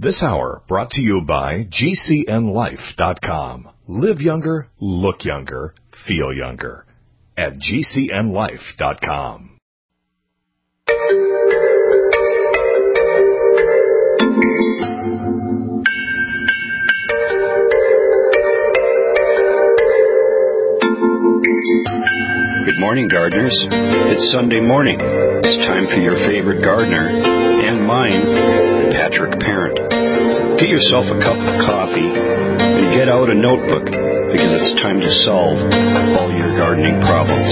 This hour brought to you by GCNLife.com. Live younger, look younger, feel younger at GCNLife.com. Good morning, gardeners. It's Sunday morning. It's time for your favorite gardener and mine, Patrick Parent. Get yourself a cup of coffee and get out a notebook because it's time to solve all your gardening problems.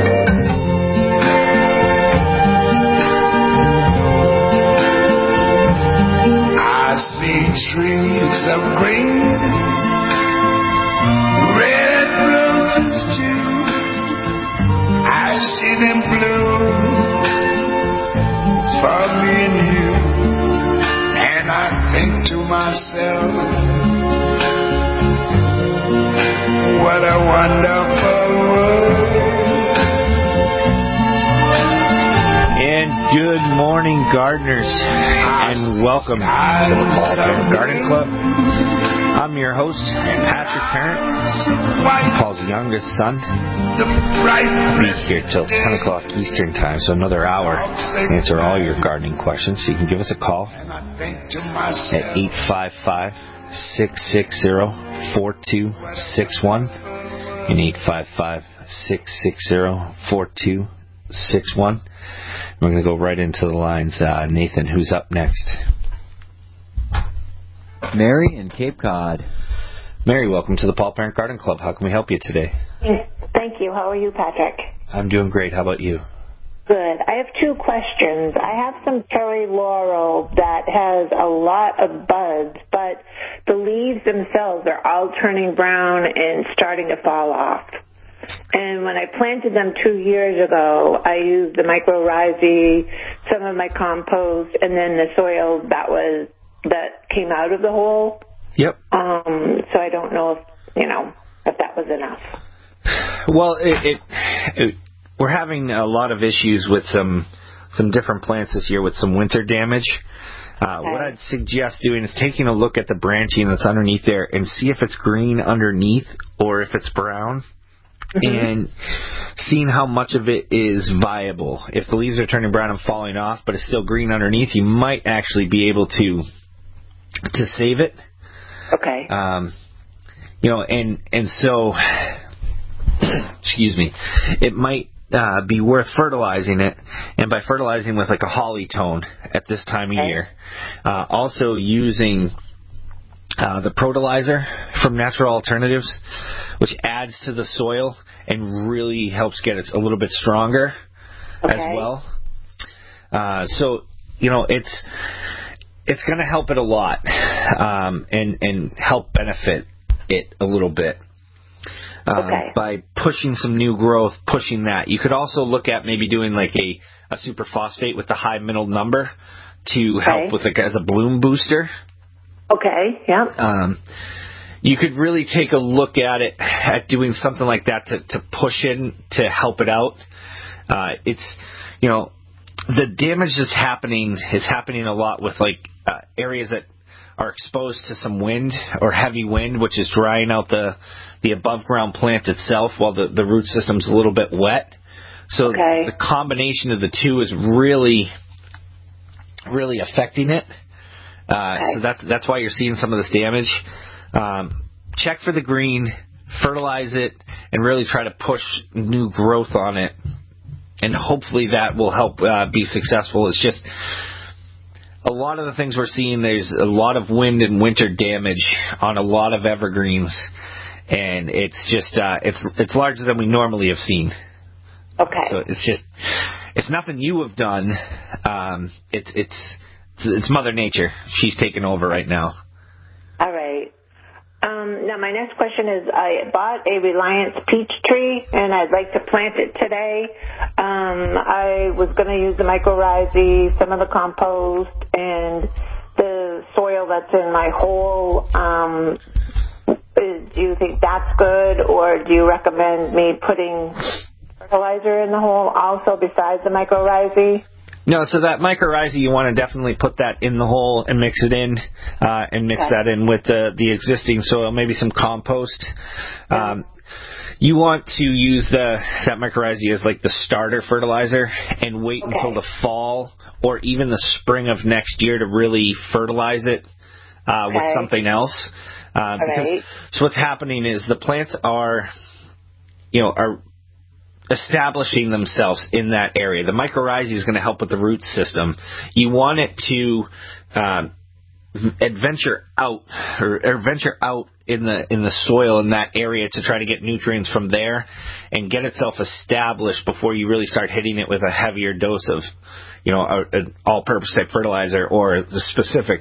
I see trees of green, red roses too. I see them bloom for me and you, and I think to myself, what a wonderful world. And good morning, gardeners, and welcome to the Paul Parent Garden Club. I'm your host, Patrick Parent, Paul's youngest son. I'll be here till 10 o'clock Eastern Time, so another hour to answer all your gardening questions. So you can give us a call at 855-660-4261 and 855-660-4261. We're going to go right into the lines. Nathan, who's up next? Mary in Cape Cod. Mary, welcome to the Paul Parent Garden Club. How can we help you today? Thank you. How are you, Patrick? I'm doing great. How about you? Good. I have two questions. I have some cherry laurel that has a lot of buds, but the leaves themselves are all turning brown and starting to fall off. And when I planted them 2 years ago, I used the mycorrhizae, some of my compost, and then the soil that came out of the hole. Yep. So I don't know if that was enough. Well, we're having a lot of issues with some different plants this year with some winter damage. Okay. What I'd suggest doing is taking a look at the branching that's underneath there and see if it's green underneath or if it's brown. Mm-hmm. And seeing how much of it is viable. If the leaves are turning brown and falling off, but it's still green underneath, you might actually be able to save it. Okay. And so, excuse me, it might be worth fertilizing it, and by fertilizing with like a holly tone at this time of year. Also using the Protolizer from Natural Alternatives, which adds to the soil and really helps get it a little bit stronger as well. So, it's going to help it a lot and help benefit it a little bit by pushing some new growth, pushing that. You could also look at maybe doing like a superphosphate with the high middle number to help with as a bloom booster. Okay, yeah. You could really take a look at doing something like that to push in to help it out. The damage that's happening is happening a lot with areas that are exposed to some wind or heavy wind, which is drying out the above ground plant itself while the root system's a little bit wet. So the combination of the two is really, really affecting it. So that's why you're seeing some of this damage. Check for the green, fertilize it, and really try to push new growth on it. And hopefully that will help be successful. It's just a lot of the things we're seeing, there's a lot of wind and winter damage on a lot of evergreens. And it's just, it's larger than we normally have seen. Okay. So it's nothing you have done. It's Mother Nature. She's taking over right now. All right. Now, my next question is, I bought a Reliance peach tree, and I'd like to plant it today. I was going to use the mycorrhizae, some of the compost, and the soil that's in my hole. Do you think that's good, or do you recommend me putting fertilizer in the hole also besides the mycorrhizae? No, so that mycorrhiza, you want to definitely put that in the hole and mix it in, and mix that in with the existing soil, maybe some compost. You want to use that mycorrhiza as like the starter fertilizer and wait until the fall or even the spring of next year to really fertilize it with something else. Because so what's happening is the plants are establishing themselves in that area. The mycorrhiza is going to help with the root system. You want it to venture out in the soil in that area to try to get nutrients from there and get itself established before you really start hitting it with a heavier dose of an all-purpose type fertilizer or the specific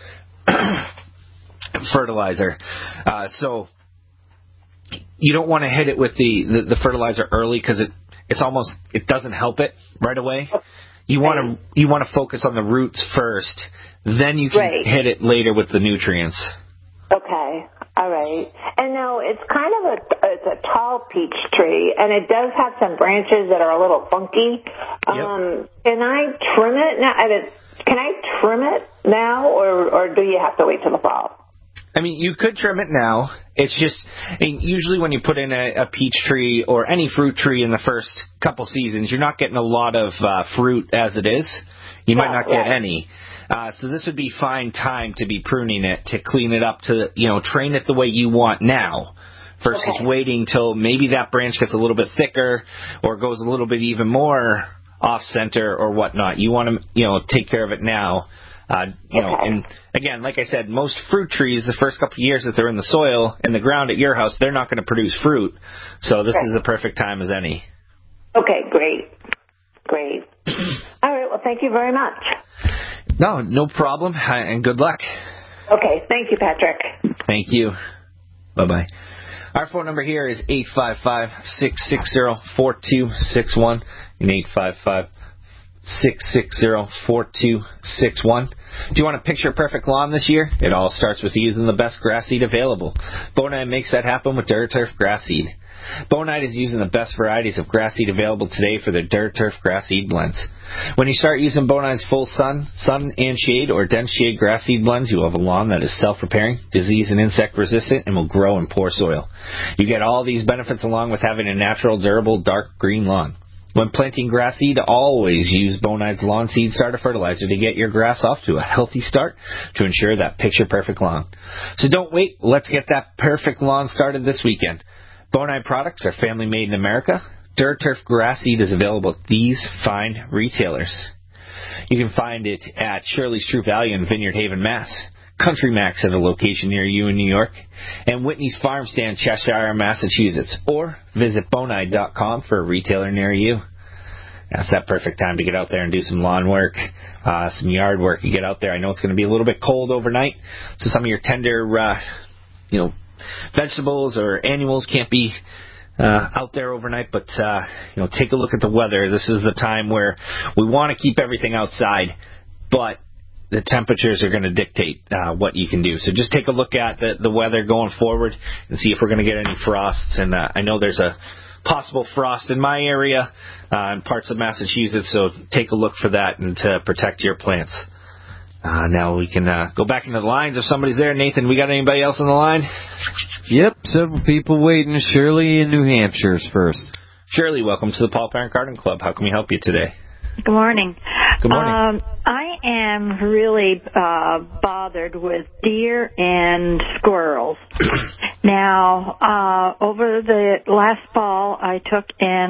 fertilizer. So you don't want to hit it with the fertilizer early because it doesn't help it right away. You want to focus on the roots first, then you can hit it later with the nutrients. Okay, all right. And now it's kind of it's a tall peach tree, and it does have some branches that are a little funky. Can I trim it now? Can I trim it now, or do you have to wait till the fall? I mean, you could trim it now. It's just, usually when you put in a peach tree or any fruit tree in the first couple seasons, you're not getting a lot of fruit as it is. You might not get any. So this would be fine time to be pruning it, to clean it up, to, train it the way you want now versus waiting till maybe that branch gets a little bit thicker or goes a little bit even more off-center or whatnot. You want to, take care of it now. And again, like I said, most fruit trees, the first couple of years that they're in the soil, in the ground at your house, they're not going to produce fruit. So this is the perfect time as any. Okay, great. All right, well, thank you very much. No problem, and good luck. Okay, thank you, Patrick. Thank you. Bye-bye. Our phone number here is 855-660-4261 and 855-660-4261. Do you want a picture-perfect lawn this year? It all starts with using the best grass seed available. Bonide makes that happen with DuraTurf grass seed. Bonide is using the best varieties of grass seed available today for their DuraTurf grass seed blends. When you start using Bonide's full sun and shade, or dense shade grass seed blends, you will have a lawn that is self-repairing, disease and insect resistant, and will grow in poor soil. You get all these benefits along with having a natural, durable, dark green lawn. When planting grass seed, always use Bonide's Lawn Seed Starter Fertilizer to get your grass off to a healthy start to ensure that picture-perfect lawn. So don't wait. Let's get that perfect lawn started this weekend. Bonide products are family made in America. DuraTurf grass seed is available at these fine retailers. You can find it at Shirley's True Value in Vineyard Haven, Mass. Country Max at a location near you in New York, and Whitney's Farm Stand, Cheshire, Massachusetts, or visit bonide.com for a retailer near you. That's that perfect time to get out there and do some lawn work, some yard work. You get out there. I know it's going to be a little bit cold overnight, so some of your tender, vegetables or annuals can't be out there overnight, but take a look at the weather. This is the time where we want to keep everything outside, but the temperatures are going to dictate what you can do. So just take a look at the weather going forward and see if we're going to get any frosts. And I know there's a possible frost in my area in parts of Massachusetts, so take a look for that and to protect your plants. Now we can go back into the lines if somebody's there. Nathan, we got anybody else on the line? Yep, several people waiting. Shirley in New Hampshire is first. Shirley, welcome to the Paul Parent Garden Club. How can we help you today? Good morning. Good morning. I am really bothered with deer and squirrels. Now, over the last fall, I put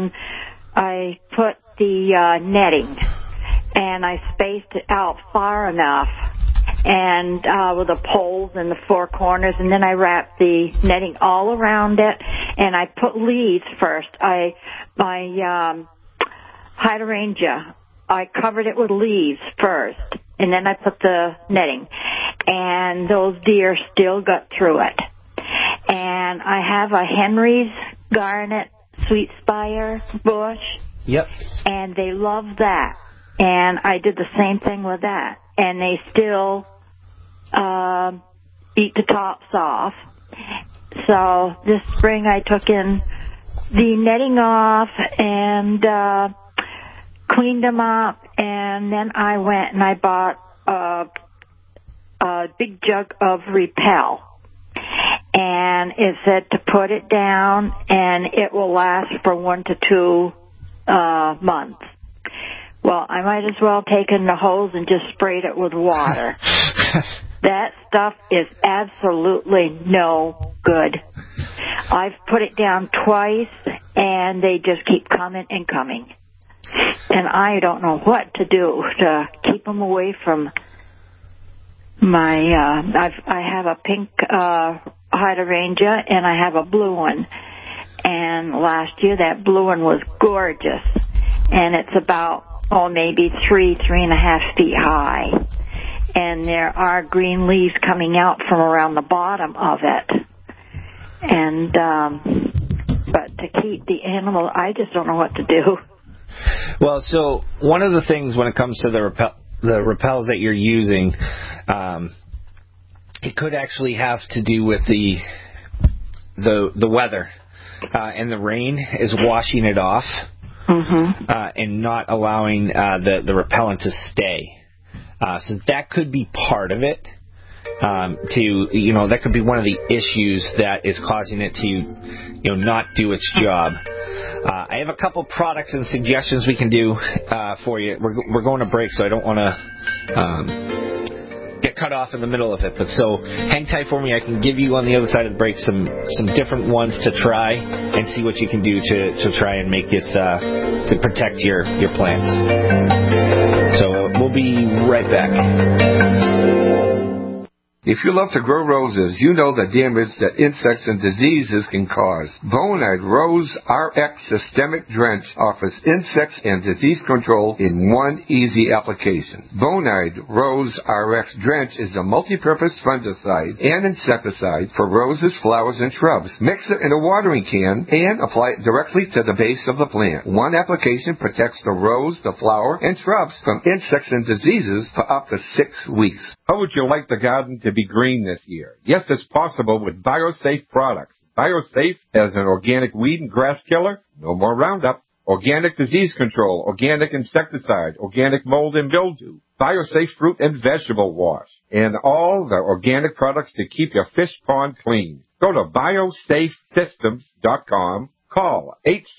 the netting, and I spaced it out far enough, and with the poles in the four corners, and then I wrapped the netting all around it, and I put leaves first. My hydrangea, I covered it with leaves first, and then I put the netting, and those deer still got through it. And I have a Henry's Garnet Sweet Spire bush. Yep. And they love that. And I did the same thing with that. And they still eat the tops off. So this spring I took in the netting off and cleaned them up, and then I went and I bought a big jug of Repel. And it said to put it down, and it will last for 1 to 2 months. Well, I might as well take in the hose and just sprayed it with water. That stuff is absolutely no good. I've put it down twice, and they just keep coming and coming. And I don't know what to do to keep them away from my, I have a pink hydrangea, and I have a blue one. And last year, that blue one was gorgeous. And it's about, maybe 3.5 feet high. And there are green leaves coming out from around the bottom of it. And, but to keep the animal, I just don't know what to do. Well, so one of the things when it comes to the repels that you're using, it could actually have to do with the weather, and the rain is washing it off, and not allowing the repellent to stay. So that could be part of it. That could be one of the issues that is causing it to, not do its job. I have a couple products and suggestions we can do for you. We're going to break, so I don't want to get cut off in the middle of it. But so hang tight for me. I can give you on the other side of the break some different ones to try and see what you can do to try and make this to protect your plants. So we'll be right back. If you love to grow roses, you know the damage that insects and diseases can cause. Bonide Rose RX Systemic Drench offers insects and disease control in one easy application. Bonide Rose RX Drench is a multi-purpose fungicide and insecticide for roses, flowers, and shrubs. Mix it in a watering can and apply it directly to the base of the plant. One application protects the rose, the flower, and shrubs from insects and diseases for up to 6 weeks. How would you like the garden to be green this year? Yes, it's possible with BioSafe products. BioSafe has an organic weed and grass killer, no more Roundup, organic disease control, organic insecticide, organic mold and mildew, BioSafe fruit and vegetable wash, and all the organic products to keep your fish pond clean. Go to biosafesystems.com. Call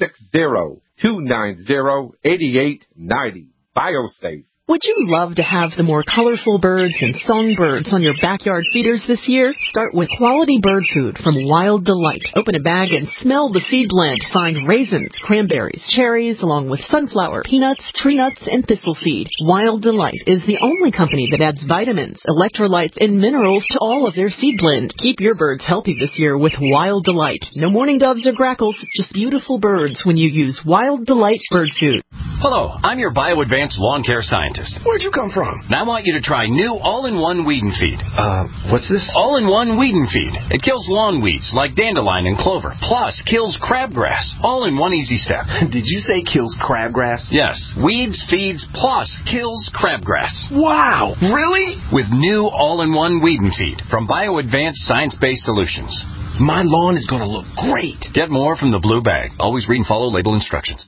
860-290-8890. BioSafe. Would you love to have the more colorful birds and songbirds on your backyard feeders this year? Start with quality bird food from Wild Delight. Open a bag and smell the seed blend. Find raisins, cranberries, cherries, along with sunflower, peanuts, tree nuts, and thistle seed. Wild Delight is the only company that adds vitamins, electrolytes, and minerals to all of their seed blend. Keep your birds healthy this year with Wild Delight. No mourning doves or grackles, just beautiful birds when you use Wild Delight bird food. Hello, I'm your BioAdvanced lawn care scientist. Where'd you come from? And I want you to try new all-in-one Weed and Feed. What's this? All-in-one Weed and Feed. It kills lawn weeds like dandelion and clover, plus kills crabgrass, all in one easy step. Did you say kills crabgrass? Yes. Weeds, feeds, plus kills crabgrass. Wow! Really? With new all-in-one Weed and Feed from BioAdvanced Science-Based Solutions. My lawn is going to look great. Get more from the blue bag. Always read and follow label instructions.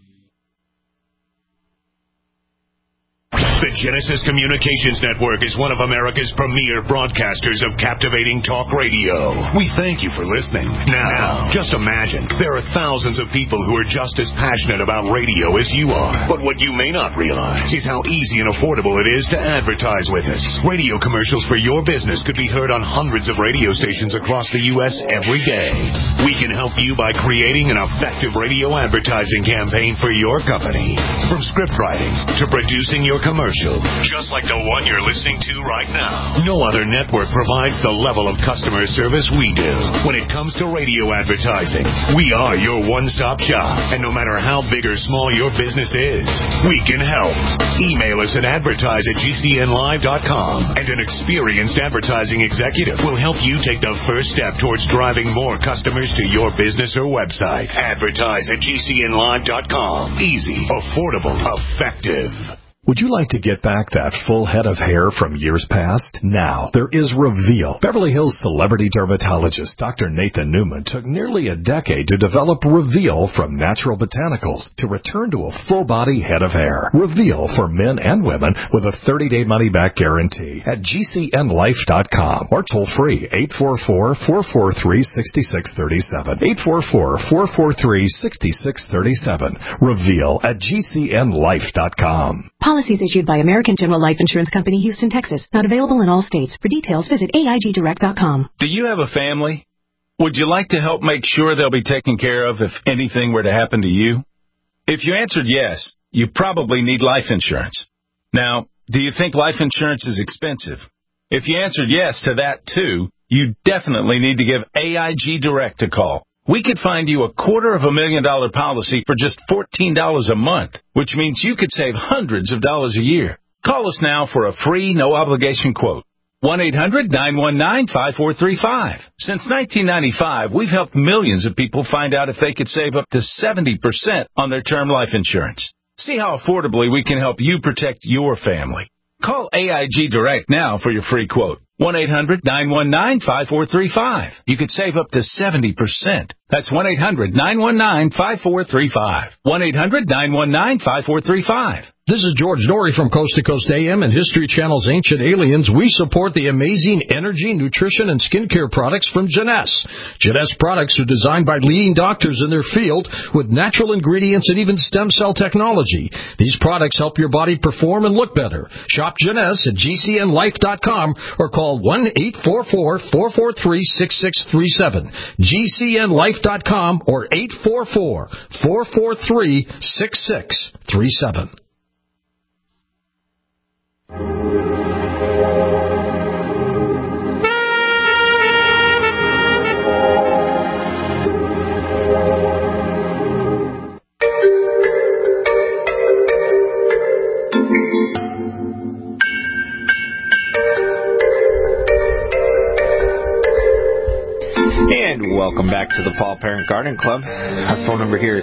The Genesis Communications Network is one of America's premier broadcasters of captivating talk radio. We thank you for listening. Now, just imagine, there are thousands of people who are just as passionate about radio as you are. But what you may not realize is how easy and affordable it is to advertise with us. Radio commercials for your business could be heard on hundreds of radio stations across the U.S. every day. We can help you by creating an effective radio advertising campaign for your company. From script writing to producing your commercial, just like the one you're listening to right now. No other network provides the level of customer service we do. When it comes to radio advertising, we are your one-stop shop. And no matter how big or small your business is, we can help. Email us at advertise@gcnlive.com, and an experienced advertising executive will help you take the first step towards driving more customers to your business or website. Advertise@gcnlive.com. Easy, affordable, effective. Would you like to get back that full head of hair from years past? Now, there is Reveal. Beverly Hills celebrity dermatologist Dr. Nathan Newman took nearly a decade to develop Reveal from natural botanicals to return to a full-body head of hair. Reveal for men and women with a 30-day money-back guarantee at GCNlife.com or toll-free 844-443-6637. 844-443-6637. Reveal at GCNlife.com. Policies issued by American General Life Insurance Company, Houston, Texas. Not available in all states. For details, visit AIGdirect.com. Do you have a family? Would you like to help make sure they'll be taken care of if anything were to happen to you? If you answered yes, you probably need life insurance. Now, do you think life insurance is expensive? If you answered yes to that too, you definitely need to give AIG Direct a call. We could find you a $250,000 policy for just $14 a month, which means you could save hundreds of dollars a year. Call us now for a free, no-obligation quote. 1-800-919-5435. Since 1995, we've helped millions of people find out if they could save up to 70% on their term life insurance. See how affordably we can help you protect your family. Call AIG Direct now for your free quote. 1-800-919-5435. You could save up to 70%. That's 1-800-919-5435. 1-800-919-5435. This is George Norrie from Coast to Coast AM and History Channel's Ancient Aliens. We support the amazing energy, nutrition, and skincare products from Jeunesse. Jeunesse products are designed by leading doctors in their field with natural ingredients and even stem cell technology. These products help your body perform and look better. Shop Jeunesse at GCNlife.com or call 1-844-443-6637. GCNlife.com or 844-443-6637. And welcome back to the Paul Parent Garden Club. Our phone number here is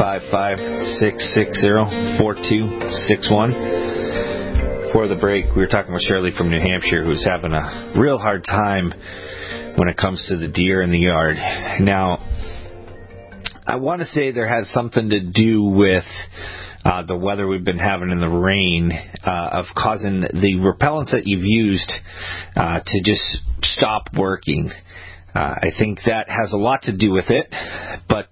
855-660-4261. Before the break, we were talking with Shirley from New Hampshire, who's having a real hard time when it comes to the deer in the yard. Now, I want to say there has something to do with the weather we've been having in the rain of causing the repellents that you've used to just stop working. I think that has a lot to do with it, but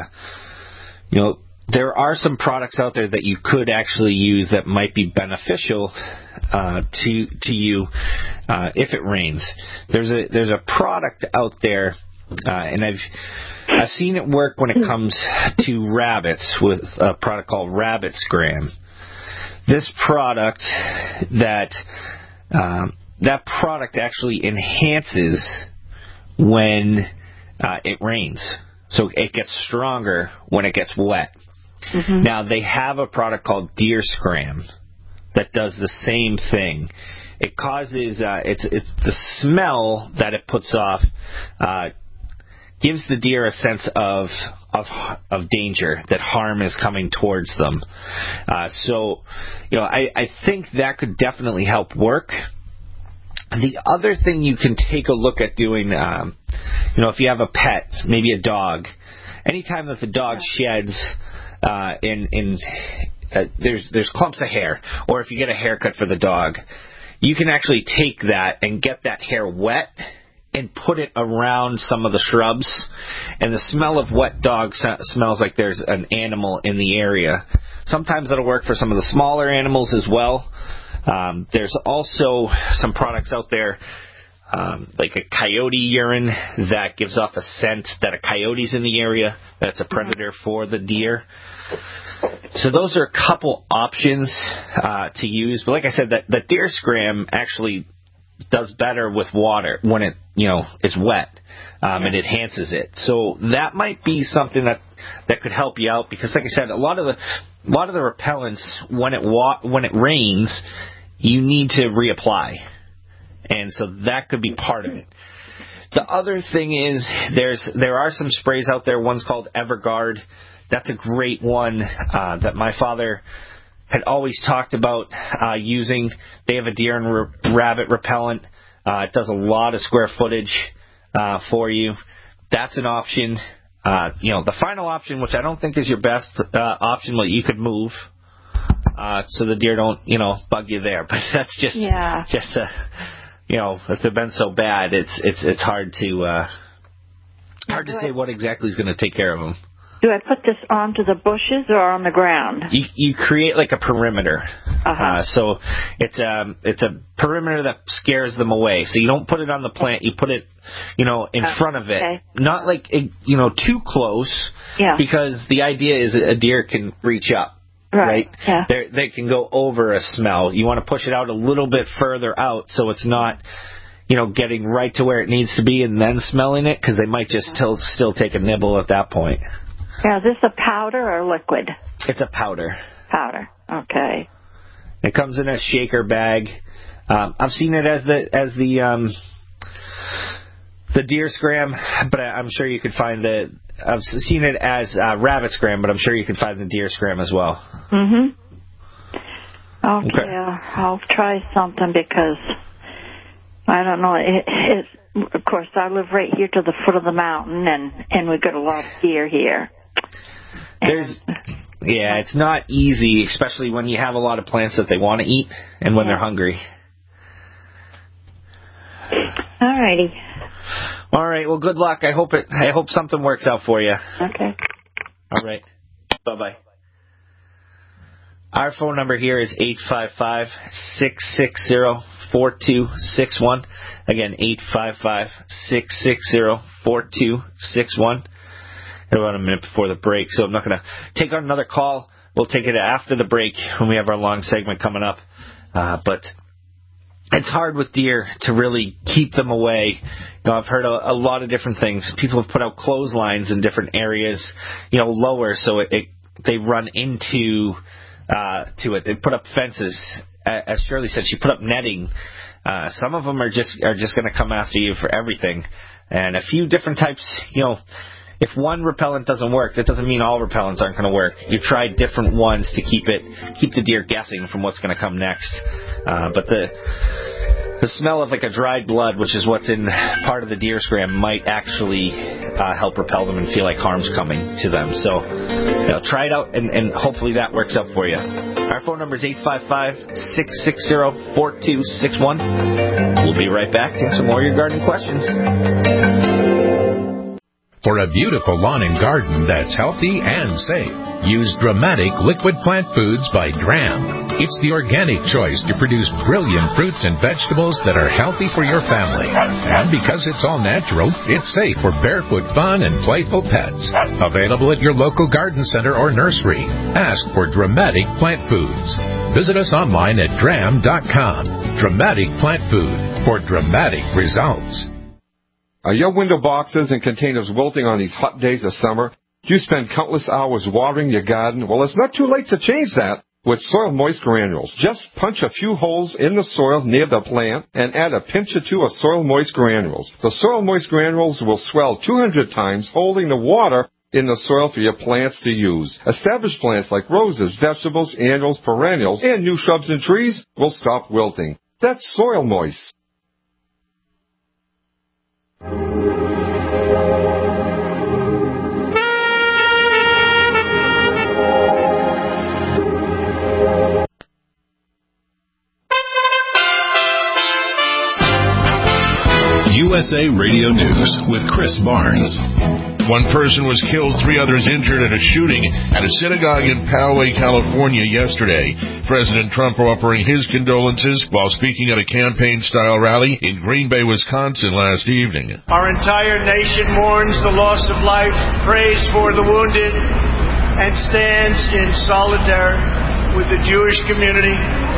there are some products out there that you could actually use that might be beneficial to you if it rains. There's a product out there, and I've seen it work when it comes to rabbits with a product called Rabbit Scram. This product that product actually enhances when it rains. So it gets stronger when it gets wet. Mm-hmm. Now, they have a product called Deer Scram that does the same thing. It causes, it's the smell that it puts off gives the deer a sense of danger, that harm is coming towards them. So I think that could definitely help work. The other thing you can take a look at doing, if you have a pet, maybe a dog, anytime that the dog sheds, there's clumps of hair, or if you get a haircut for the dog, you can actually take that and get that hair wet and put it around some of the shrubs, and the smell of wet dog smells like there's an animal in the area. Sometimes it'll work for some of the smaller animals as well. There's also some products out there, like a coyote urine that gives off a scent that a coyote's in the area, that's a predator for the deer. So those are a couple options to use. But like I said, the Deer Scram actually does better with water when it is wet, and it enhances it. So that might be something that could help you out, because like I said, a lot of the repellents when it rains, you need to reapply, and so that could be part of it. The other thing is there are some sprays out there. One's called Everguard. That's a great one that my father had always talked about using. They have a deer and rabbit repellent. It does a lot of square footage for you. That's an option. The final option, which I don't think is your best option, you could move so the deer don't, bug you there. But that's just if they've been so bad, it's hard to say what exactly is going to take care of them. Do I put this onto the bushes or on the ground? You create like a perimeter. So it's a perimeter that scares them away. So you don't put it on the plant. You put it, in front of it. Okay. Not like, too close. Yeah. Because the idea is a deer can reach up. Right? Yeah. They can go over a smell. You want to push it out a little bit further out so it's not, getting right to where it needs to be and then smelling it, because they might just still take a nibble at that point. Now, is this a powder or liquid? It's a powder. Powder. Okay. It comes in a shaker bag. I've seen it as the deer scram, but I'm sure you could find the. I've seen it as rabbit scram, but I'm sure you could find the deer scram as well. Okay. I'll try something because I don't know. Of course, I live right here to the foot of the mountain, and we've got a lot of deer here. It's not easy, especially when you have a lot of plants that they want to eat and when they're hungry. All righty. All right. Well, good luck. I hope something works out for you. Okay. All right. Bye-bye. Our phone number here is 855-660-4261. Again, 855-660-4261. About a minute before the break, so I'm not going to take on another call. We'll take it after the break when we have our long segment coming up. But it's hard with deer to really keep them away. I've heard a lot of different things. People have put out clotheslines in different areas, lower, so they run into to it. They put up fences. As Shirley said, she put up netting. Some of them are just going to come after you for everything, and a few different types. If one repellent doesn't work, that doesn't mean all repellents aren't going to work. You try different ones to keep the deer guessing from what's going to come next. But the smell of like a dried blood, which is what's in part of the deer scram, might actually help repel them and feel like harm's coming to them. So try it out, and hopefully that works out for you. Our phone number is 855-660-4261. We'll be right back to answer more of your gardening questions. For a beautiful lawn and garden that's healthy and safe, use Dramatic Liquid Plant Foods by Dram. It's the organic choice to produce brilliant fruits and vegetables that are healthy for your family. And because it's all natural, it's safe for barefoot fun and playful pets. Available at your local garden center or nursery. Ask for Dramatic Plant Foods. Visit us online at dram.com. Dramatic Plant Food for dramatic results. Are your window boxes and containers wilting on these hot days of summer? Do you spend countless hours watering your garden? Well, it's not too late to change that with Soil Moist Granules. Just punch a few holes in the soil near the plant and add a pinch or two of Soil Moist Granules. The Soil Moist Granules will swell 200 times, holding the water in the soil for your plants to use. Established plants like roses, vegetables, annuals, perennials, and new shrubs and trees will stop wilting. That's Soil Moist. USA Radio News with Chris Barnes. One person was killed, 3 others injured at a shooting at a synagogue in Poway, California yesterday. President Trump offering his condolences while speaking at a campaign-style rally in Green Bay, Wisconsin last evening. Our entire nation mourns the loss of life, prays for the wounded, and stands in solidarity with the Jewish community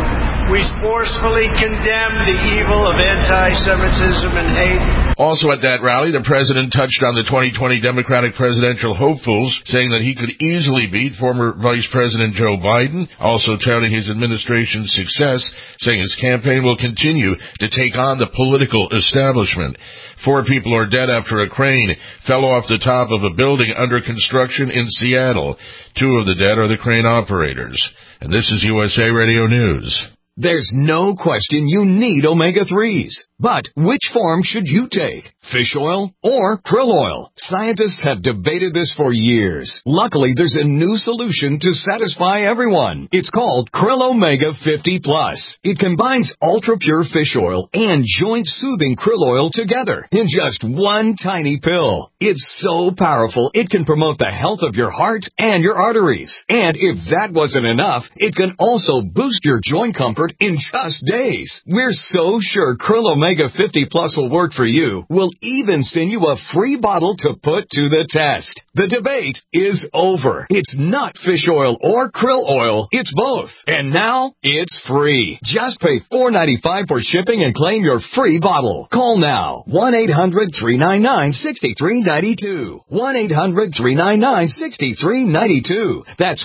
We forcefully condemn the evil of anti-Semitism and hate. Also at that rally, the president touched on the 2020 Democratic presidential hopefuls, saying that he could easily beat former Vice President Joe Biden, also touting his administration's success, saying his campaign will continue to take on the political establishment. 4 people are dead after a crane fell off the top of a building under construction in Seattle. 2 of the dead are the crane operators. And this is USA Radio News. There's no question you need omega-3s. But which form should you take? Fish oil or krill oil? Scientists have debated this for years. Luckily, there's a new solution to satisfy everyone. It's called Krill Omega 50 Plus. It combines ultra-pure fish oil and joint-soothing krill oil together in just one tiny pill. It's so powerful, it can promote the health of your heart and your arteries. And if that wasn't enough, it can also boost your joint comfort in just days. We're so sure Krill Omega 50 Plus will work for you. We'll even send you a free bottle to put to the test. The debate is over. It's not fish oil or krill oil. It's both. And now it's free. Just pay $4.95 for shipping and claim your free bottle. Call now. 1-800-399-6392. 1-800-399-6392. That's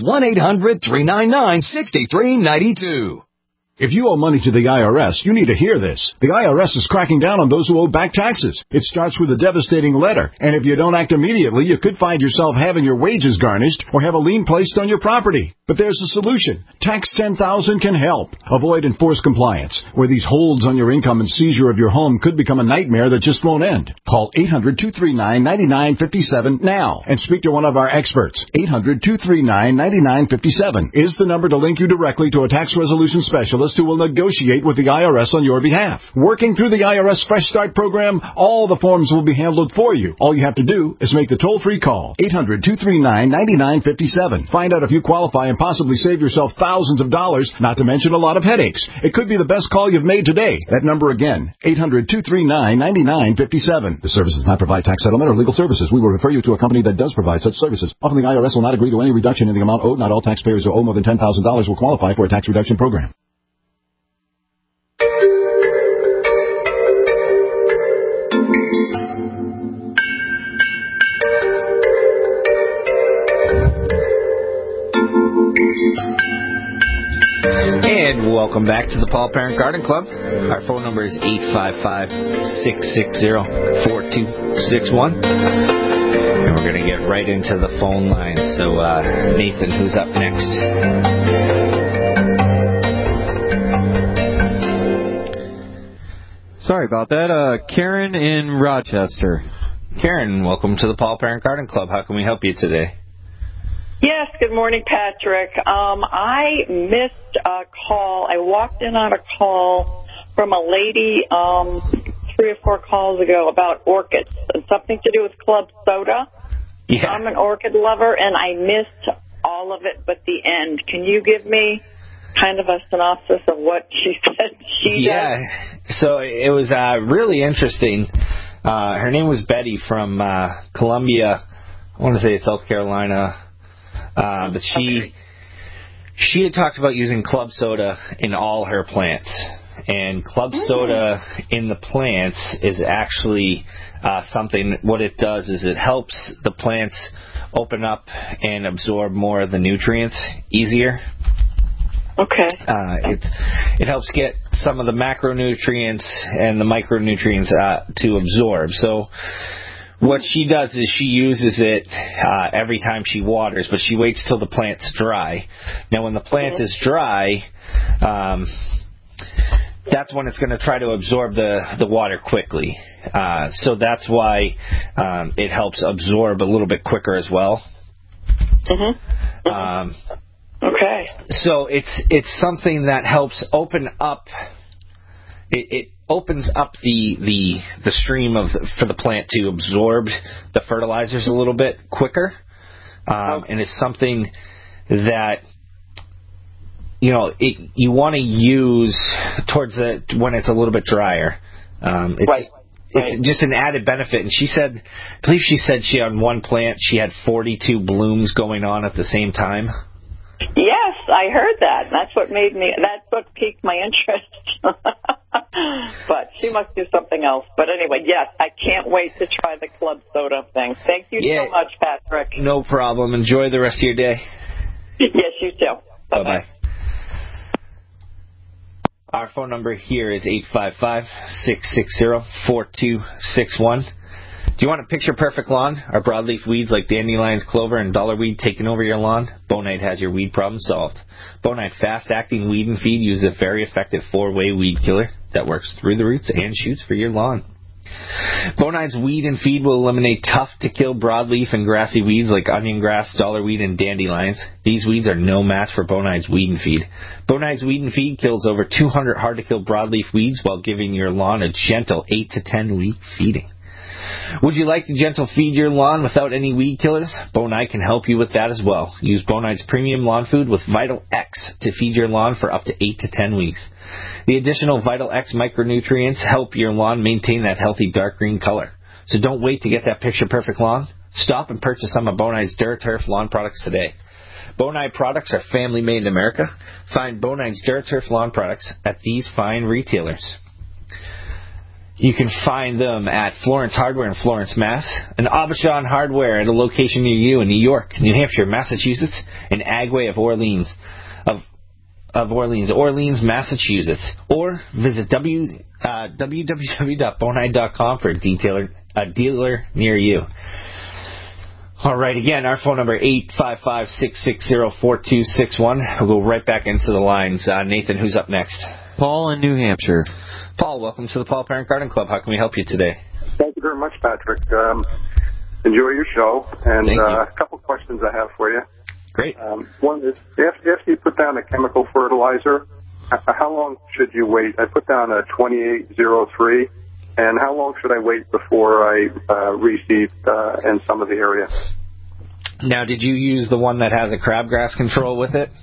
1-800-399-6392. If you owe money to the IRS, you need to hear this. The IRS is cracking down on those who owe back taxes. It starts with a devastating letter, and if you don't act immediately, you could find yourself having your wages garnished or have a lien placed on your property. But there's a solution. Tax 10,000 can help. Avoid enforced compliance, where these holds on your income and seizure of your home could become a nightmare that just won't end. Call 800-239-9957 now and speak to one of our experts. 800-239-9957 is the number to link you directly to a tax resolution specialist who will negotiate with the IRS on your behalf. Working through the IRS Fresh Start program, all the forms will be handled for you. All you have to do is make the toll-free call. 800-239-9957. Find out if you qualify and possibly save yourself thousands of dollars, not to mention a lot of headaches. It could be the best call you've made today. That number again, 800-239-9957. The service does not provide tax settlement or legal services. We will refer you to a company that does provide such services. Often the IRS will not agree to any reduction in the amount owed. Not all taxpayers who owe more than $10,000 will qualify for a tax reduction program. And welcome back to the Paul Parent Garden Club. Our phone number is 855-660-4261. And we're going to get right into the phone lines. So, Nathan, who's up next? Sorry about that. Karen in Rochester. Karen, welcome to the Paul Parent Garden Club. How can we help you today? Yes, good morning, Patrick. I missed a call. I walked in on a call from a lady 3 or 4 calls ago about orchids and something to do with club soda. Yeah. I'm an orchid lover, and I missed all of it but the end. Can you give me kind of a synopsis of what she said she does? So it was really interesting. Her name was Betty from Columbia. I want to say it's South Carolina. But she had talked about using club soda in all her plants. And club soda in the plants is actually something, what it does is it helps the plants open up and absorb more of the nutrients easier. Okay. It helps get some of the macronutrients and the micronutrients to absorb. So what she does is she uses it every time she waters, but she waits till the plant's dry. Now, when the plant is dry, that's when it's going to try to absorb the water quickly. So that's why it helps absorb a little bit quicker as well. Okay. So it's something that helps open up. It opens up the stream for the plant to absorb the fertilizers a little bit quicker, and it's something that you want to use towards when it's a little bit drier. It's just an added benefit. And she said, I believe she said on one plant she had 42 blooms going on at the same time. Yes, I heard that. That's what piqued my interest. But she must do something else. But anyway, yes, I can't wait to try the club soda thing. Thank you so much, Patrick. No problem. Enjoy the rest of your day. Yes, you too. Bye-bye. Our phone number here is 855-660-4261. Do you want a picture-perfect lawn? Are broadleaf weeds like dandelions, clover, and dollarweed taking over your lawn? Bonite has your weed problem solved. Bonite fast-acting weed and feed uses a very effective 4-way weed killer that works through the roots and shoots for your lawn. Bonite's weed and feed will eliminate tough-to-kill broadleaf and grassy weeds like onion grass, dollarweed, and dandelions. These weeds are no match for Bonite's weed and feed. Bonite's weed and feed kills over 200 hard-to-kill broadleaf weeds while giving your lawn a gentle 8 to 10 week feeding. Would you like to gentle feed your lawn without any weed killers? Bonite can help you with that as well. Use Bonite's premium lawn food with Vital X to feed your lawn for up to 8 to 10 weeks. The additional Vital X micronutrients help your lawn maintain that healthy dark green color. So don't wait to get that picture-perfect lawn. Stop and purchase some of Bonite's DuraTurf lawn products today. Bonite products are family-made in America. Find Bonite's DuraTurf lawn products at these fine retailers. You can find them at Florence Hardware in Florence, Mass., and Aubuchon Hardware at a location near you in New York, New Hampshire, Massachusetts, and Agway of Orleans, Orleans, Massachusetts. Or visit www.bonite.com for a dealer near you. All right, again, our phone number 855-660-4261. We'll go right back into the lines. Nathan, who's up next? Paul in New Hampshire. Paul, welcome to the Paul Parent Garden Club. How can we help you today? Thank you very much, Patrick. Enjoy your show, and a couple questions I have for you. Great. One is, after you put down a chemical fertilizer, how long should you wait? I put down a 2803, and how long should I wait before I reseed in some of the area? Now, did you use the one that has a crabgrass control with it?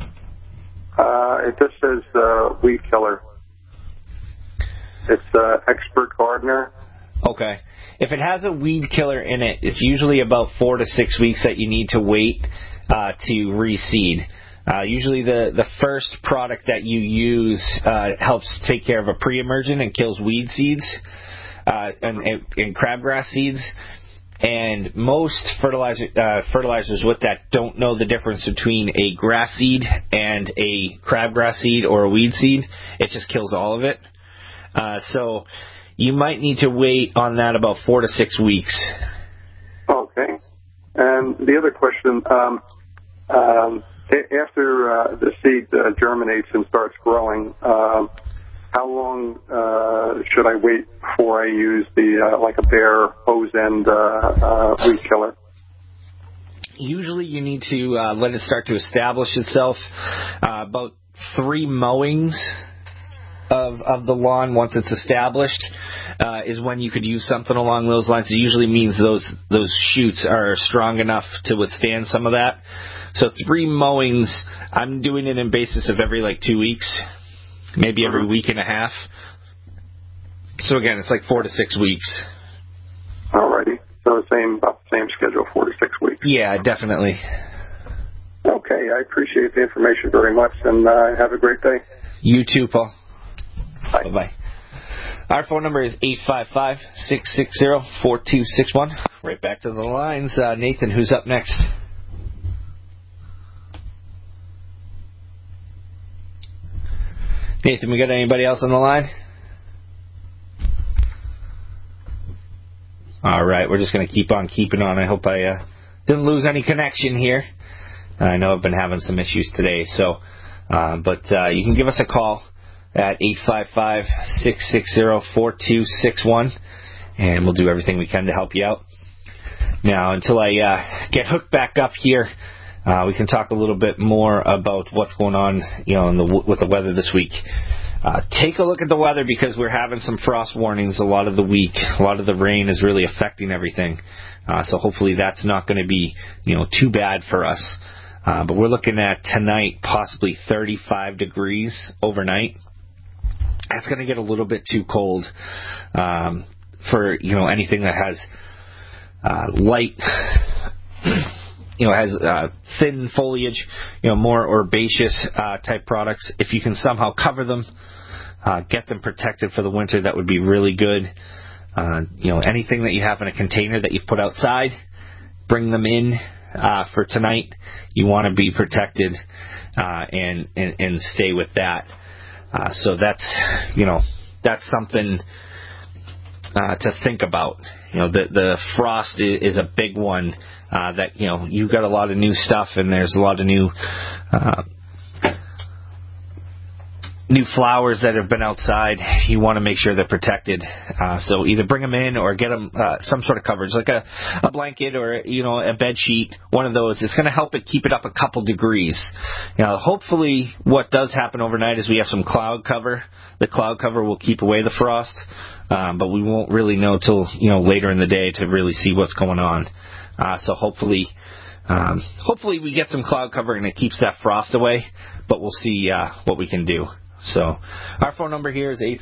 It just says weed killer. It's Expert Gardener. Okay. If it has a weed killer in it, it's usually about 4 to 6 weeks that you need to wait to reseed. Usually the first product that you use helps take care of a pre-emergent and kills weed seeds and crabgrass seeds. And most fertilizers with that don't know the difference between a grass seed and a crabgrass seed or a weed seed. It just kills all of it. So you might need to wait on that about 4 to 6 weeks. Okay. And the other question, after the seed germinates and starts growing, how long should I wait before I use the like a bare hose end weed killer? Usually you need to let it start to establish itself. About 3 mowings of the lawn once it's established is when you could use something along those lines. It usually means those shoots are strong enough to withstand some of that. So 3 mowings, I'm doing it in basis of every 2 weeks. Maybe every week and a half. So again, it's 4 to 6 weeks. Alrighty. So about the same schedule, 4 to 6 weeks. Yeah, definitely. Okay, I appreciate the information very much, and have a great day. You too, Paul. Bye. Bye-bye. Our phone number is 855-660-4261. Right back to the lines. Nathan, who's up next? Nathan, we got anybody else on the line? All right, we're just going to keep on keeping on. I hope I didn't lose any connection here. I know I've been having some issues today, but you can give us a call at 855-660-4261, and we'll do everything we can to help you out. Now, until I get hooked back up here, we can talk a little bit more about what's going on, with the weather this week. Take a look at the weather because we're having some frost warnings a lot of the week. A lot of the rain is really affecting everything. So hopefully that's not going to be, too bad for us. But we're looking at tonight possibly 35 degrees overnight. That's going to get a little bit too cold for, anything that has light has thin foliage, more herbaceous type products. If you can somehow cover them, get them protected for the winter, that would be really good. Anything that you have in a container that you've put outside, bring them in for tonight. You want to be protected and stay with that. So that's something to think about. The frost is a big one. That you've got a lot of new stuff, and there's a lot of new flowers that have been outside. You want to make sure they're protected. So either bring them in or get them some sort of coverage, like a blanket or a bed sheet. One of those. It's going to help it keep it up a couple degrees. Hopefully, what does happen overnight is we have some cloud cover. The cloud cover will keep away the frost, but we won't really know till later in the day to really see what's going on. So hopefully we get some cloud cover and it keeps that frost away. But we'll see what we can do. So our phone number here is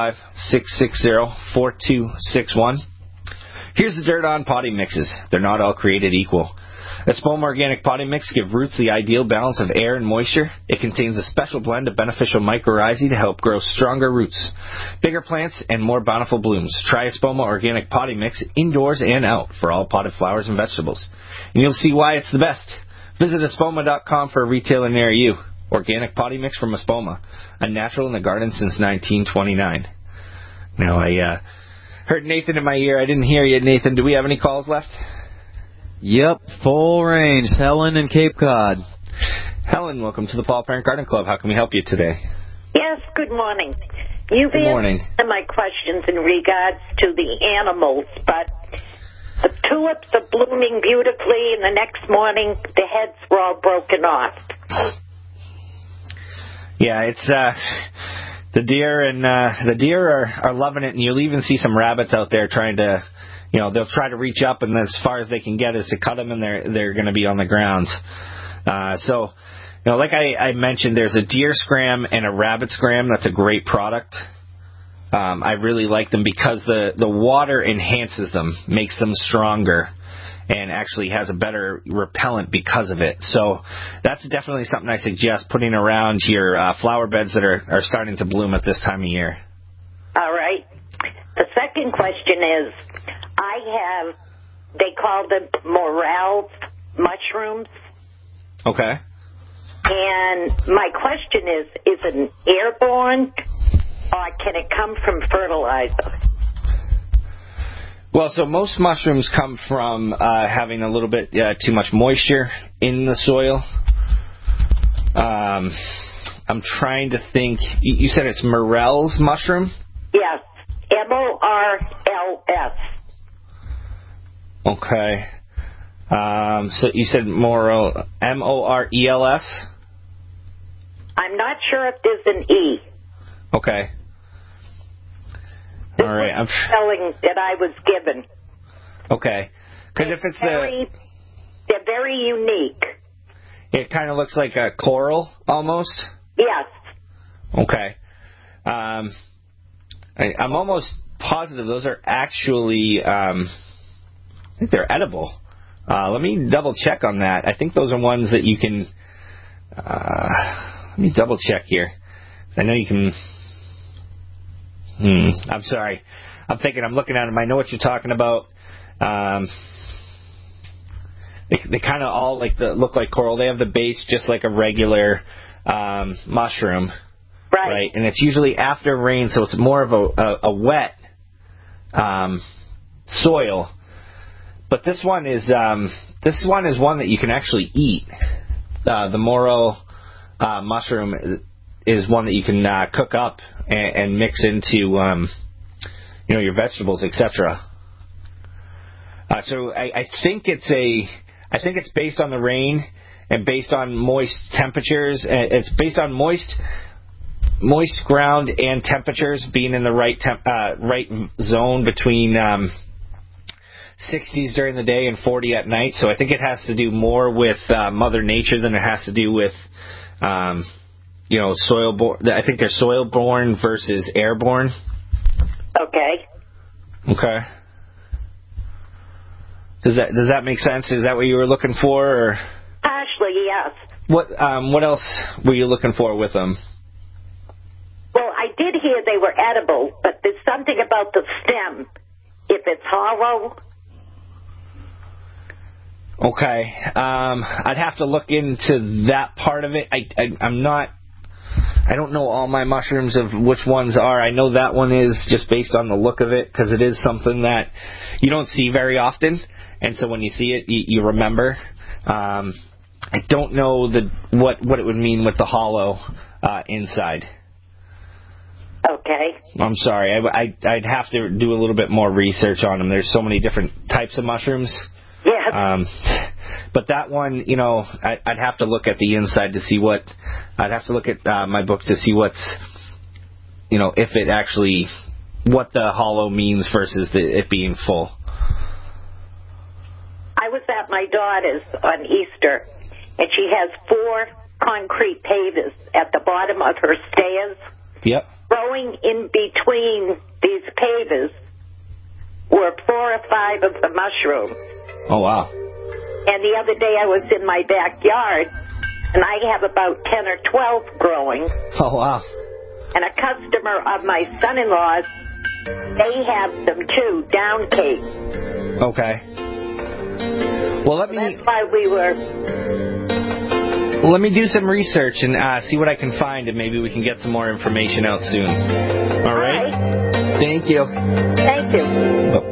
855-660-4261. Here's the dirt on potting mixes. They're not all created equal. Espoma Organic Potting Mix give roots the ideal balance of air and moisture. It contains a special blend of beneficial mycorrhizae to help grow stronger roots, bigger plants, and more bountiful blooms. Try Espoma Organic Potting Mix indoors and out for all potted flowers and vegetables. And you'll see why it's the best. Visit Espoma.com for a retailer near you. Organic potting mix from Espoma, a natural in the garden since 1929. Now, I heard Nathan in my ear. I didn't hear you, Nathan. Do we have any calls left? Yep, full range. Helen in Cape Cod. Helen, welcome to the Paul Parent Garden Club. How can we help you today? Yes, good morning. You've answered my questions in regards to the animals, but the tulips are blooming beautifully, and the next morning the heads were all broken off. Yeah, it's the deer are loving it, and you'll even see some rabbits out there trying to, they'll try to reach up, and as far as they can get is to cut them, and they're going to be on the ground. So, like I mentioned, there's a deer scram and a rabbit scram. That's a great product. I really like them because the water enhances them, makes them stronger, and actually has a better repellent because of it. So that's definitely something I suggest putting around your flower beds that are starting to bloom at this time of year. All right. The second question is, they call them morel mushrooms. Okay. And my question is it airborne, or can it come from fertilizer? Well, so most mushrooms come from having a little bit too much moisture in the soil. I'm trying to think. You said it's Morel's mushroom? Yes, MORLS. Okay. So you said Morel, MORELS? I'm not sure if there's an E. Okay. All right, I'm spelling that I was given. Okay, because if it's they're very unique. It kind of looks like a coral almost. Yes. Okay. I'm almost positive those are actually. I think they're edible. Let me double check on that. I think those are ones that you can. Let me double check here. I know you can. I'm sorry. I'm looking at them. I know what you're talking about. They kind of all look like coral. They have the base just like a regular mushroom. Right. And it's usually after rain, so it's more of a wet soil. But this one is one that you can actually eat. The morel mushroom is one that you can cook up and mix into your vegetables, etc. So I think it's based on the rain and based on moist temperatures. It's based on moist ground and temperatures being in the right zone between 60s during the day and 40 at night. So I think it has to do more with Mother Nature than it has to do with soil-borne. I think they're soil-borne versus airborne. Okay. Does that make sense? Is that what you were looking for? Or? Partially, yes. What else were you looking for with them? Well, I did hear they were edible, but there's something about the stem. If it's hollow. Okay. I'd have to look into that part of it. I don't know all my mushrooms of which ones are. I know that one is just based on the look of it, because it is something that you don't see very often. And so when you see it, you remember. I don't know what it would mean with the hollow inside. Okay. I'm sorry. I'd have to do a little bit more research on them. There's so many different types of mushrooms. Yeah. But that one, I'd have to look at the inside to see what. I'd have to look at my book to see what's, if it actually, what the hollow means versus it being full. I was at my daughter's on Easter, and she has 4 concrete pavers at the bottom of her stairs. Yep. Growing in between these pavers were 4 or 5 of the mushrooms. Oh, wow. And the other day I was in my backyard, and I have about 10 or 12 growing. Oh, wow. And a customer of my son-in-law's, they have them too, down cake. Okay. Well, that's why we were... Let me do some research and see what I can find, and maybe we can get some more information out soon. All right? Thank you. Thank you.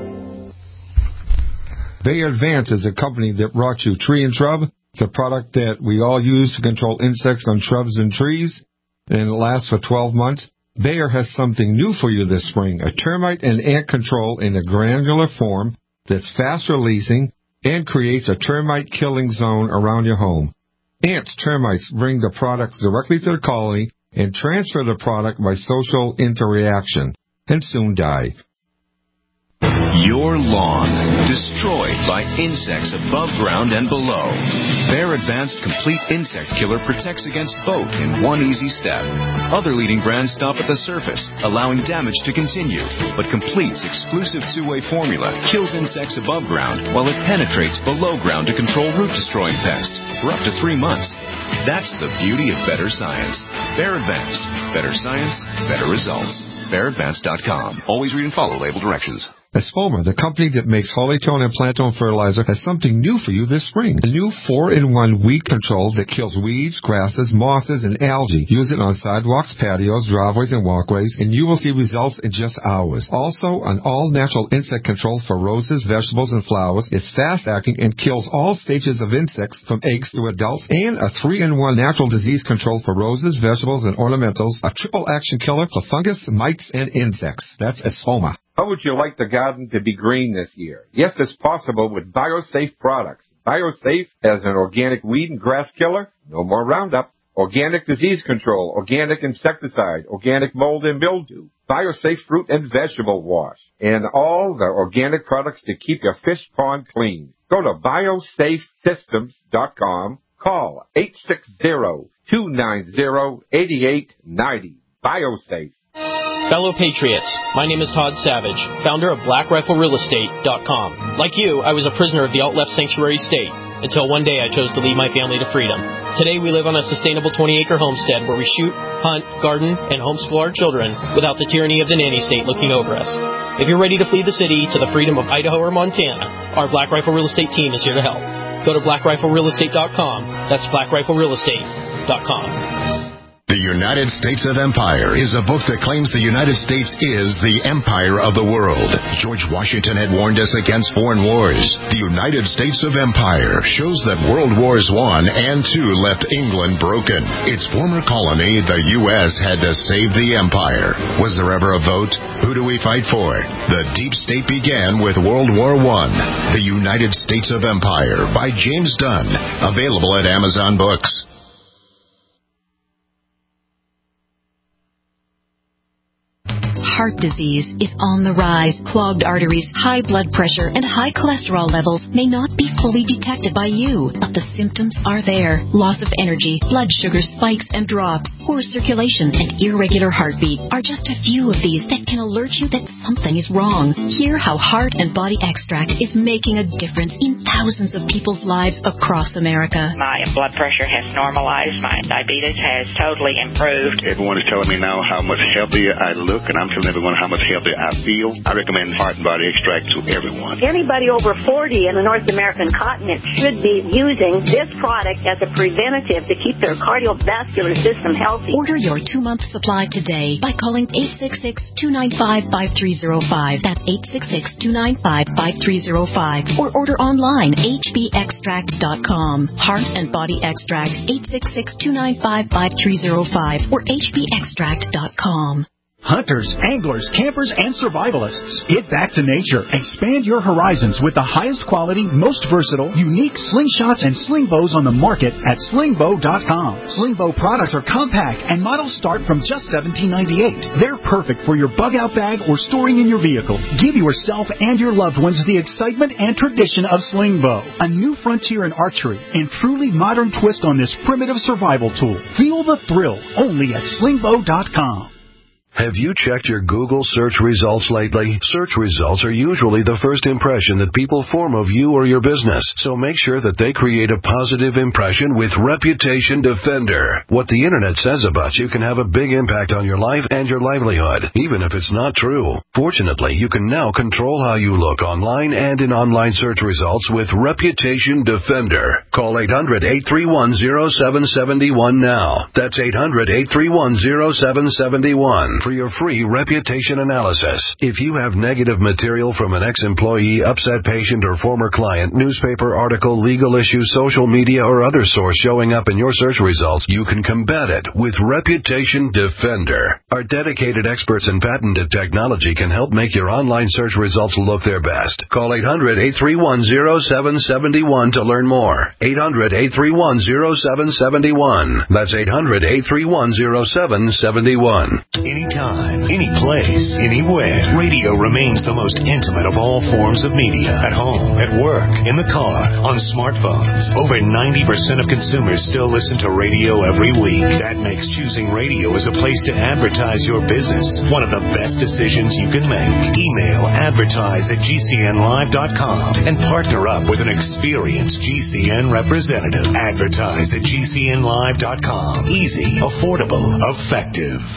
Bayer Advance is a company that brought you Tree and Shrub. It's a product that we all use to control insects on shrubs and trees, and it lasts for 12 months. Bayer has something new for you this spring, a termite and ant control in a granular form that's fast releasing and creates a termite killing zone around your home. Ants, termites bring the product directly to the colony and transfer the product by social interaction and soon die. Your lawn, destroyed by insects above ground and below. Bayer Advanced Complete Insect Killer protects against both in one easy step. Other leading brands stop at the surface, allowing damage to continue, but Complete's exclusive two-way formula kills insects above ground while it penetrates below ground to control root-destroying pests for up to 3 months. That's the beauty of better science. Bayer Advanced. Better science, better results. BayerAdvanced.com. Always read and follow label directions. Espoma, the company that makes Holytone and Plantone fertilizer, has something new for you this spring. A new 4-in-1 weed control that kills weeds, grasses, mosses, and algae. Use it on sidewalks, patios, driveways, and walkways, and you will see results in just hours. Also, an all-natural insect control for roses, vegetables, and flowers. It's fast-acting and kills all stages of insects from eggs to adults. And a 3-in-1 natural disease control for roses, vegetables, and ornamentals. A triple-action killer for fungus, mites, and insects. That's Espoma. How would you like the garden to be green this year? Yes, it's possible with BioSafe products. BioSafe as an organic weed and grass killer, no more Roundup, organic disease control, organic insecticide, organic mold and mildew, BioSafe fruit and vegetable wash, and all the organic products to keep your fish pond clean. Go to biosafesystems.com. Call 860-290-8890. BioSafe. Fellow Patriots, my name is Todd Savage, founder of BlackRifleRealEstate.com. Like you, I was a prisoner of the alt-left sanctuary state, until one day I chose to lead my family to freedom. Today we live on a sustainable 20-acre homestead where we shoot, hunt, garden, and homeschool our children without the tyranny of the nanny state looking over us. If you're ready to flee the city to the freedom of Idaho or Montana, our Black Rifle Real Estate team is here to help. Go to BlackRifleRealEstate.com. That's BlackRifleRealEstate.com. The United States of Empire is a book that claims the United States is the empire of the world. George Washington had warned us against foreign wars. The United States of Empire shows that World Wars I and II left England broken. Its former colony, the U.S., had to save the empire. Was there ever a vote? Who do we fight for? The deep state began with World War I. The United States of Empire by James Dunn. Available at Amazon Books. heart disease is on the rise. Clogged arteries, high blood pressure, and high cholesterol levels may not be fully detected by you, but the symptoms are there. Loss of energy, blood sugar spikes and drops, poor circulation, and irregular heartbeat are just a few of these that can alert you that something is wrong. Hear how Heart and Body Extract is making a difference in thousands of people's lives across America. My blood pressure has normalized. My diabetes has totally improved. Everyone is telling me now how much healthier I look, and I'm telling everyone how much healthier I feel. I recommend Heart and Body Extract to everyone. Anybody over 40 in the North American continent should be using this product as a preventative to keep their cardiovascular system healthy. Order your 2-month supply today by calling 866-295-5305. That's 866-295-5305. Or order online, hbextract.com. Heart and Body Extract, 866-295-5305 or hbextract.com. Hunters, anglers, campers, and survivalists. Get back to nature. Expand your horizons with the highest quality, most versatile, unique slingshots and sling bows on the market at slingbow.com. Slingbow products are compact and models start from just $17.98. They're perfect for your bug-out bag or storing in your vehicle. Give yourself and your loved ones the excitement and tradition of Slingbow, a new frontier in archery and truly modern twist on this primitive survival tool. Feel the thrill only at slingbow.com. Have you checked your Google search results lately? Search results are usually the first impression that people form of you or your business, so make sure that they create a positive impression with Reputation Defender. What the internet says about you can have a big impact on your life and your livelihood, even if it's not true. Fortunately, you can now control how you look online and in online search results with Reputation Defender. Call 800-831-0771 now. That's 800-831-0771. For your free reputation analysis. If you have negative material from an ex-employee, upset patient, or former client, newspaper article, legal issue, social media, or other source showing up in your search results, you can combat it with Reputation Defender. Our dedicated experts in patented technology can help make your online search results look their best. Call 800-831-0771 to learn more. 800-831-0771. That's 800-831-0771. Anytime, any place, anywhere. Radio remains the most intimate of all forms of media. At home, at work, in the car, on smartphones. Over 90% of consumers still listen to radio every week. That makes choosing radio as a place to advertise your business one of the best decisions you can make. Email advertise@gcnlive.com and partner up with an experienced GCN representative. Advertise@gcnlive.com. Easy, affordable, effective.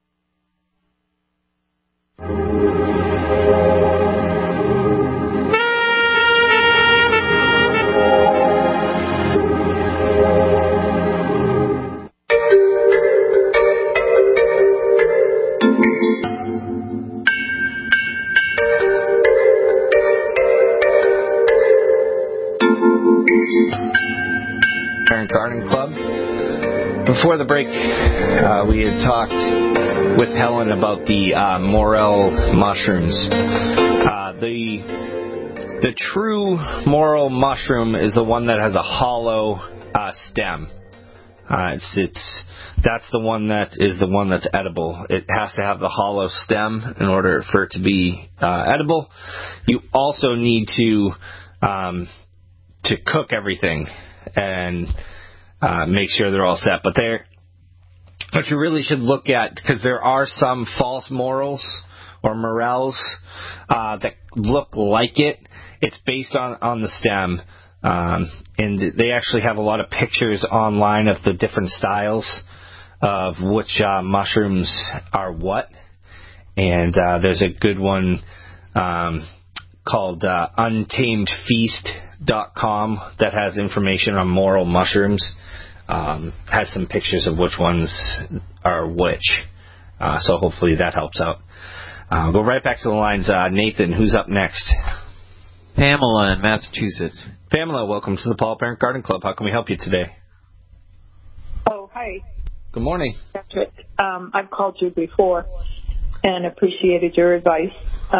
Parent Garden Club. Before the break, we had talked with Helen about the morel mushrooms. The true morel mushroom is the one that has a hollow stem. That's the one that's edible. It has to have the hollow stem in order for it to be edible. You also need to cook everything and make sure they're all set. But what you really should look at, because there are some false morels or morels that look like it. It's based on the stem. And they actually have a lot of pictures online of the different styles of which mushrooms are what. And there's a good one called untamedfeast.com that has information on morel mushrooms. Has some pictures of which ones are which. So hopefully that helps out. Go right back to the lines. Nathan, who's up next? Pamela in Massachusetts. Pamela, welcome to the Paul Parent Garden Club. How can we help you today? Oh, hi. Good morning. Patrick. I've called you before and appreciated your advice.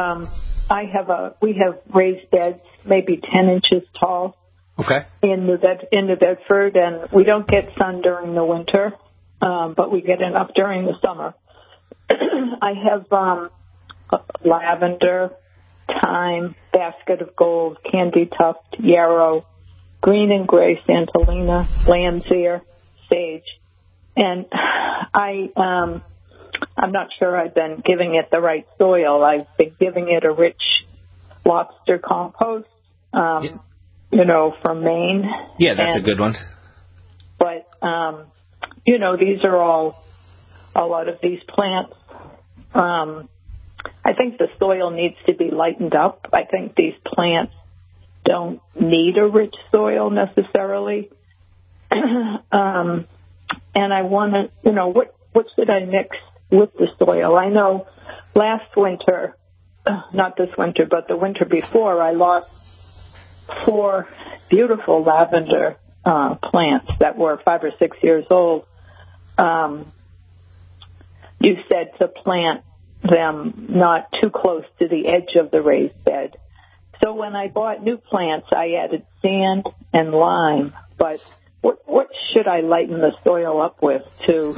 We have raised beds, maybe 10 inches tall. Okay. In New Bedford, and we don't get sun during the winter, but we get enough during the summer. I have lavender, thyme, basket of gold, candy tuft, yarrow, green and gray Santolina, lamb's ear, sage. And I'm not sure I've been giving it the right soil. I've been giving it a rich lobster compost, from Maine. Yeah, that's a good one. But, these are all, a lot of these plants, I think the soil needs to be lightened up. I think these plants don't need a rich soil necessarily. And I want to, what should I mix with the soil? I know last winter, not this winter, but the winter before, I lost 4 beautiful lavender plants that were 5 or 6 years old. You said to plant them not too close to the edge of the raised bed. So when I bought new plants, I added sand and lime. But what should I lighten the soil up with to,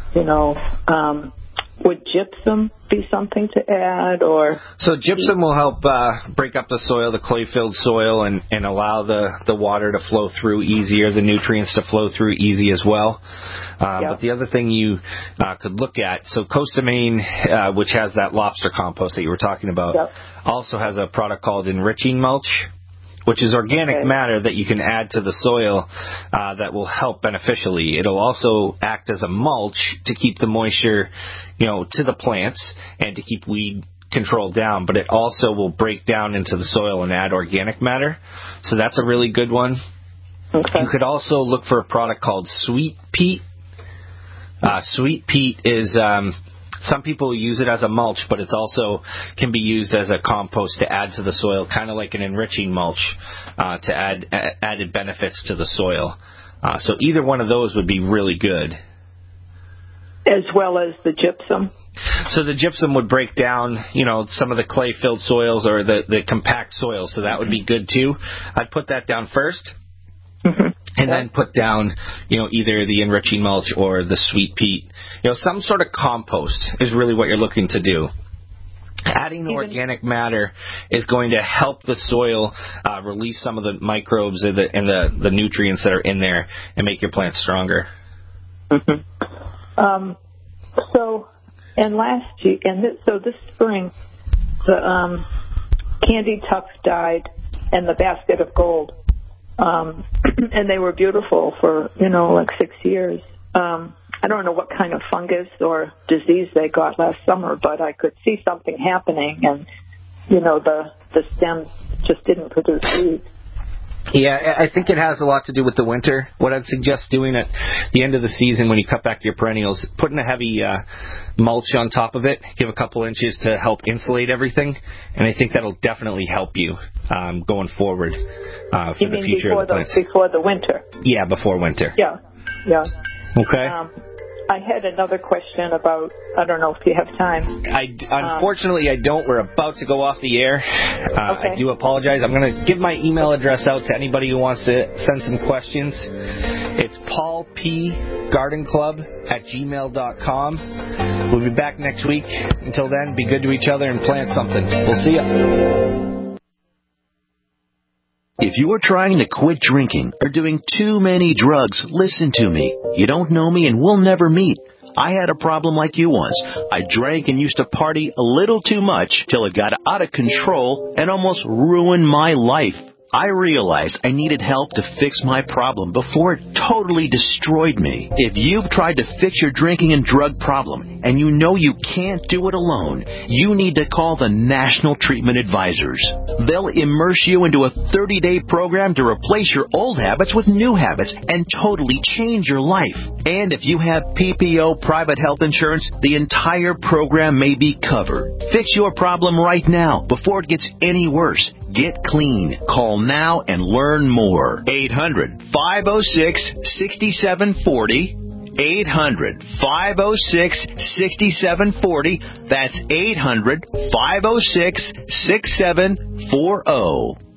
would gypsum be something to add, or? So gypsum will help break up the soil, the clay-filled soil, and allow the water to flow through easier, the nutrients to flow through easy as well. But the other thing you could look at, so Costa Maine, which has that lobster compost that you were talking about, also has a product called enriching mulch, which is organic matter that you can add to the soil that will help beneficially. It'll also act as a mulch to keep the moisture, to the plants and to keep weed control down, but it also will break down into the soil and add organic matter. So that's a really good one. Okay. You could also look for a product called Sweet Peat. Sweet Peat is... some people use it as a mulch, but it also can be used as a compost to add to the soil, kind of like an enriching mulch, to add added benefits to the soil. So either one of those would be really good. As well as the gypsum? So the gypsum would break down, some of the clay-filled soils or the compact soils, so that would be good too. I'd put that down first. Mm-hmm. And then put down, either the enriching mulch or the sweet peat. Some sort of compost is really what you're looking to do. Adding organic matter is going to help the soil release some of the microbes and the nutrients that are in there and make your plants stronger. Mm-hmm. This spring, the candy tuft died and the basket of gold. And they were beautiful for, 6 years. I don't know what kind of fungus or disease they got last summer, but I could see something happening, and, the stems just didn't produce seeds. Yeah, I think it has a lot to do with the winter. What I'd suggest doing at the end of the season when you cut back your perennials, putting a heavy mulch on top of it, give a couple inches to help insulate everything, and I think that'll definitely help you going forward for the future of the plants. Before the winter? Yeah, before winter. Yeah. Okay. I had another question about, I don't know if you have time. Unfortunately, I don't. We're about to go off the air. I do apologize. I'm going to give my email address out to anybody who wants to send some questions. It's paulpgardenclub@gmail.com. We'll be back next week. Until then, be good to each other and plant something. We'll see ya. If you are trying to quit drinking or doing too many drugs, listen to me. You don't know me and we'll never meet. I had a problem like you once. I drank and used to party a little too much till it got out of control and almost ruined my life. I realized I needed help to fix my problem before it totally destroyed me. If you've tried to fix your drinking and drug problem and you know you can't do it alone, you need to call the National Treatment Advisors. They'll immerse you into a 30-day program to replace your old habits with new habits and totally change your life. And if you have PPO private health insurance, the entire program may be covered. Fix your problem right now before it gets any worse. Get clean. Call now and learn more. 800-506-6740. 800-506-6740. That's 800-506-6740.